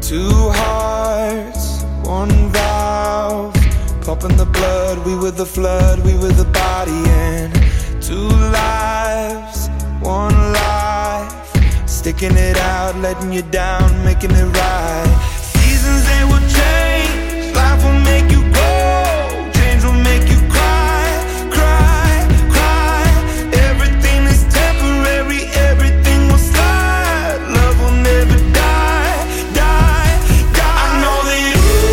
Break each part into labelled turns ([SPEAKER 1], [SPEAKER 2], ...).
[SPEAKER 1] Two hearts, one valve, pumping the blood. We were the flood, we were the body. And two lives, one life, sticking it out, letting you down, making it right. Seasons, they will change, life will make you go, change will make you cry, cry, cry. Everything is temporary, everything will slide, love will never die, die, die. I know that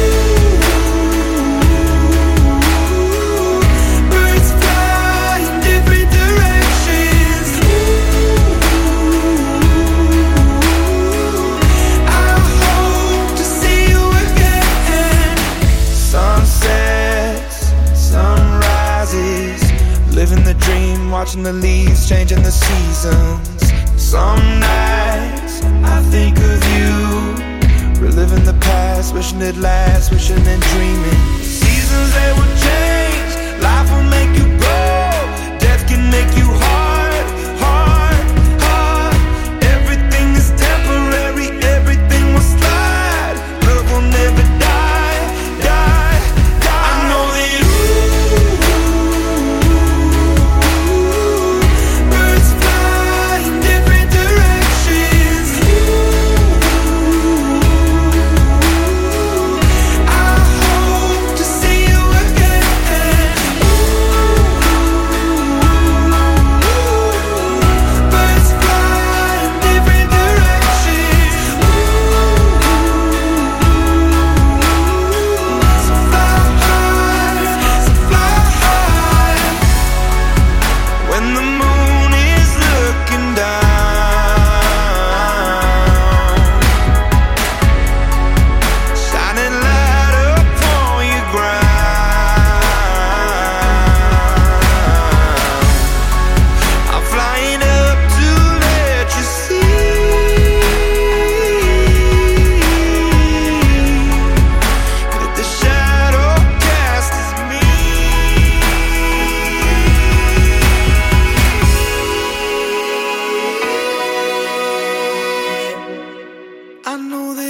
[SPEAKER 1] birds fly in different directions. I hope to see you again. Sunsets, sunrises, living the dream, watching the leaves, changing the seasons. Some nights I think of you, reliving the past, wishing it lasts, wishing and dreaming. Seasons, they will change, life will make you go, death can make you hard, hard, hard. Everything is temporary, everything will slide, love will never die, die, die. I know that birds fly in different directions. I hope to see you again. Birds fly in different directions. So fly high, so fly high. When the moon is looking down, shining light upon your ground, I'm flying up to let you see that the shadow cast is me. I know that